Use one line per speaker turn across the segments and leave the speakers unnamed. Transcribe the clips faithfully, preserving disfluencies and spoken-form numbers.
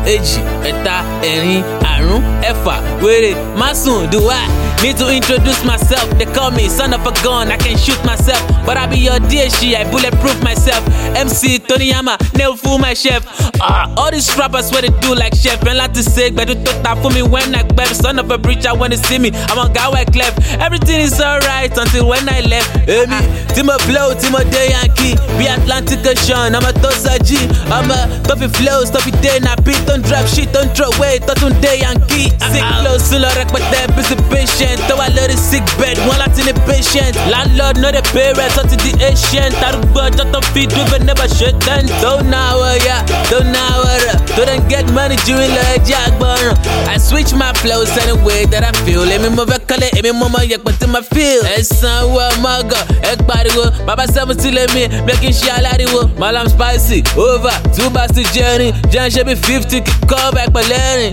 èjì, ẹ̀ta, ẹ̀rin, àrún, ẹ̀fà, wèrè, másùn, do I need to introduce myself? They call me son of a gun, I can shoot myself, but I be your D H, I bulletproof myself. M C Tony Yama, nail fool my chef. Ah, all these rappers what they do like chef, and like to say, but do tota for me when I grab. Son of a preacher when they see me, I'm a guy like left. Everything is alright until when I left. Hey, me, Timo Flow, Timo Day Yankee, be Atlantic Ocean, I'm a Tosa G, I'm a Toffee Flow, Toffee Day, na beat, don't drop shit, don't throw away, Totun Day Yankee. Sick flow, solo rec, but they're busy patient. Though I love the sick bed, one lot in the patient. Landlord, not the parents, up to the ancient. Tarugbo, just to feed, do but never shut down. Don't know, yeah, don't know, don't get money during the jackburn. I switch my flows any way that I feel. Let me move a color, let me move my yak, but in my feel. It's somewhere, my god, egg body go. Baba seventy, let me making shit out of it. Malam spicy, over, two bars to journey. John should be fifty, call back my learning.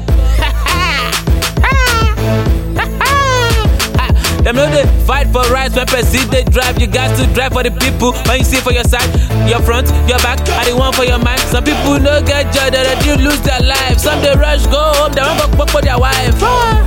Them know they fight for rights, when perceive they drive. You got to drive for the people. When you see for your side, your front, your back, I the one for your mind. Some people no get joy, that they lose their life. Some they rush, go home, they won't go fuck for their wife.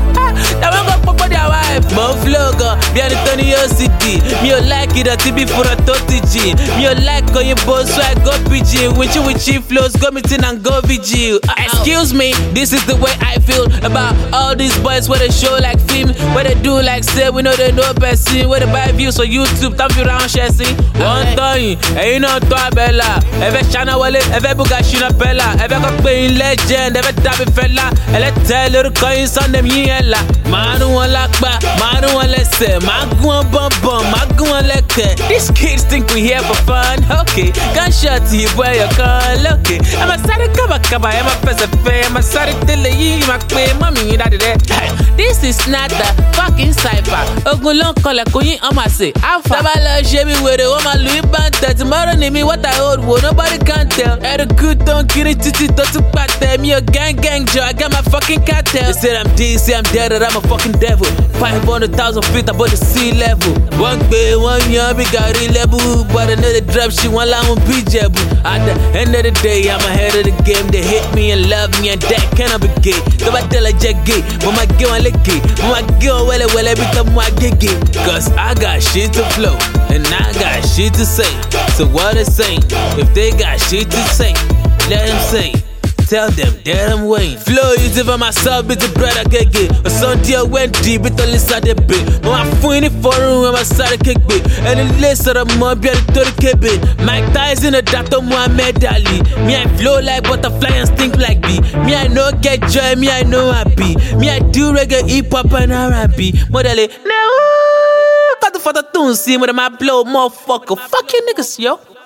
They won't go fuck for their wife. Mon flow, go, bien the Tony O C D. Me you like it, a T B for a thirty G. Me you like going you both, so I go P G. When you with cheap flows, go meeting and go V G. Uh, excuse me, this is the way I feel about all these boys where they show like film, where they do like say we know they know person, where they buy views on YouTube, time you round chasing. One time, and you know to a bella. Ever China Wale, ever Bugashina Bella, ever got playing legend, ever Dabi Fella, and let tell little coins on them yella. Manu one like ba, Manu one let's say, Magu bum bum, Magu one like these kids think we here for fun, okay. Gunshot to you, boy, you're call, okay. I'm a sorry kaba kaba, I'm a person fair, I'm a sorry tell you, my queen, mommy, that this is not the fucking cipher. Ogulon call a queen, I'm a say, Alpha. Tabala, Jimmy, with the woman, Louis Banta. Tomorrow, name me what I hold, well, nobody can tell. Had a good don't kill it, titi, don't to pat them. Me a gang, gang, Joe, I got my fucking cartel. They said I'm D, say I'm dead, or I'm a fucking devil. five hundred thousand feet above the sea level. One day, one year, we got a level. But another drop, she one line on P J. At the end of the day, I'm ahead of the game. They hate me and love me, and that cannot be gay. So I tell a jet gay, but my girl, I like it. My girl, well, well, every time I get gay. Cause I got shit to flow, and I got shit to say. So what they say, if they got shit to say, let them say. Tell them, that I'm waiting. Flow easy for myself, bit the bread I get get. But some deal went deep, it only started bit. But I'm funny for room, I'm a started kick bit. And the list of the mob, yeah, the thirty K bit. Mike Tyson, a Doctor Muhammad Ali. Me, I flow like butterfly and stink like bee. Me, I know get joy, me, I know happy. Me, I do reggae, hip hop, and R and B. Modele, no, got the photo tune, see, with my blow, motherfucker. Fuck you niggas, yo.